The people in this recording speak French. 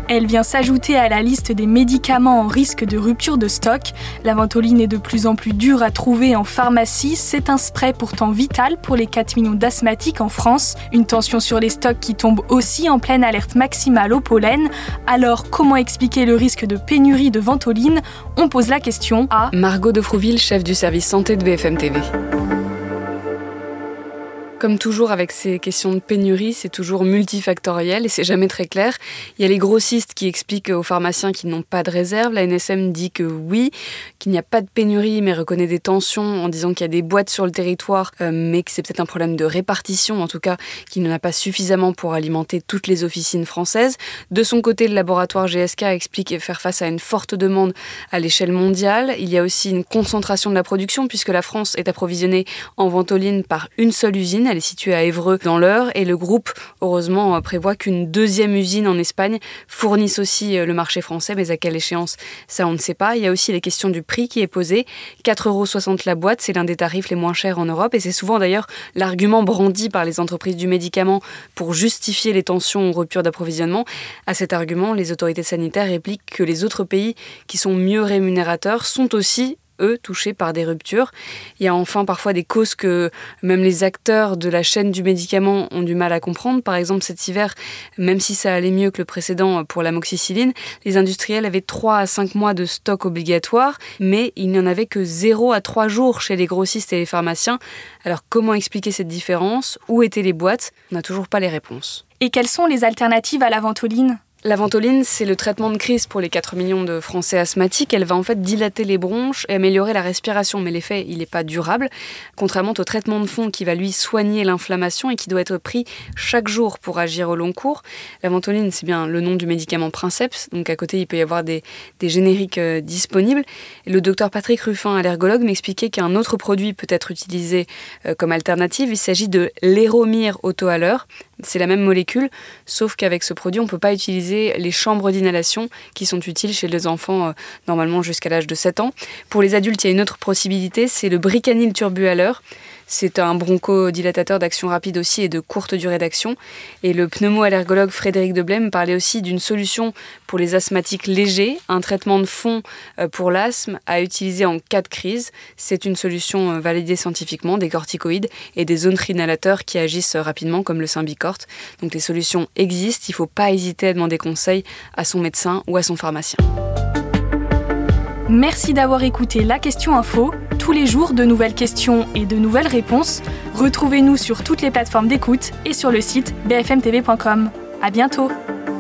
Elle vient s'ajouter à la liste des médicaments en risque de rupture de stock. La Ventoline est de plus en plus dure à trouver en pharmacie. C'est un spray pourtant vital pour les 4 millions d'asthmatiques en France. Une tension sur les stocks qui tombe aussi en pleine alerte maximale au pollen. Alors, comment expliquer le risque de pénurie de Ventoline ? On pose la question à Margot de Frouville, chef du service santé de BFM TV. Comme toujours avec ces questions de pénurie, c'est toujours multifactoriel et c'est jamais très clair. Il y a les grossistes qui expliquent aux pharmaciens qu'ils n'ont pas de réserve. La NSM dit que oui, qu'il n'y a pas de pénurie, mais reconnaît des tensions en disant qu'il y a des boîtes sur le territoire, mais que c'est peut-être un problème de répartition, en tout cas qu'il n'y en a pas suffisamment pour alimenter toutes les officines françaises. De son côté, le laboratoire GSK explique faire face à une forte demande à l'échelle mondiale. Il y a aussi une concentration de la production puisque la France est approvisionnée en Ventoline par une seule usine. Elle est située à Évreux dans l'Eure et le groupe, heureusement, prévoit qu'une deuxième usine en Espagne fournisse aussi le marché français, mais à quelle échéance, ça on ne sait pas. Il y a aussi les questions du prix qui est posé. 4,60 € la boîte, c'est l'un des tarifs les moins chers en Europe et c'est souvent d'ailleurs l'argument brandi par les entreprises du médicament pour justifier les tensions ou ruptures d'approvisionnement. À cet argument, les autorités sanitaires répliquent que les autres pays qui sont mieux rémunérateurs sont aussi eux, touchés par des ruptures. Il y a enfin parfois des causes que même les acteurs de la chaîne du médicament ont du mal à comprendre. Par exemple, cet hiver, même si ça allait mieux que le précédent pour l'amoxicilline, les industriels avaient 3 à 5 mois de stock obligatoire, mais il n'y en avait que 0 à 3 jours chez les grossistes et les pharmaciens. Alors comment expliquer cette différence ? Où étaient les boîtes ? On n'a toujours pas les réponses. Et quelles sont les alternatives à la Ventoline ? La Ventoline, c'est le traitement de crise pour les 4 millions de Français asthmatiques. Elle va en fait dilater les bronches et améliorer la respiration, mais l'effet, il n'est pas durable, contrairement au traitement de fond qui va lui soigner l'inflammation et qui doit être pris chaque jour pour agir au long cours. La Ventoline, c'est bien le nom du médicament Princeps, donc à côté, il peut y avoir des génériques disponibles. Et le docteur Patrick Ruffin, allergologue, m'expliquait qu'un autre produit peut être utilisé comme alternative. Il s'agit de l'Aéromir Autohaleur. C'est la même molécule, sauf qu'avec ce produit, on ne peut pas utiliser les chambres d'inhalation qui sont utiles chez les enfants normalement jusqu'à l'âge de 7 ans. Pour les adultes, il y a une autre possibilité, c'est le Bricanyl Turbuhaleur. C'est un bronchodilatateur d'action rapide aussi et de courte durée d'action. Et le pneumo-allergologue Frédéric Deblay parlait aussi d'une solution pour les asthmatiques légers, un traitement de fond pour l'asthme à utiliser en cas de crise. C'est une solution validée scientifiquement, des corticoïdes et des zonrinhalateurs qui agissent rapidement comme le Symbicort. Donc les solutions existent, il ne faut pas hésiter à demander conseil à son médecin ou à son pharmacien. Merci d'avoir écouté La Question Info. Tous les jours, de nouvelles questions et de nouvelles réponses. Retrouvez-nous sur toutes les plateformes d'écoute et sur le site bfmtv.com. À bientôt.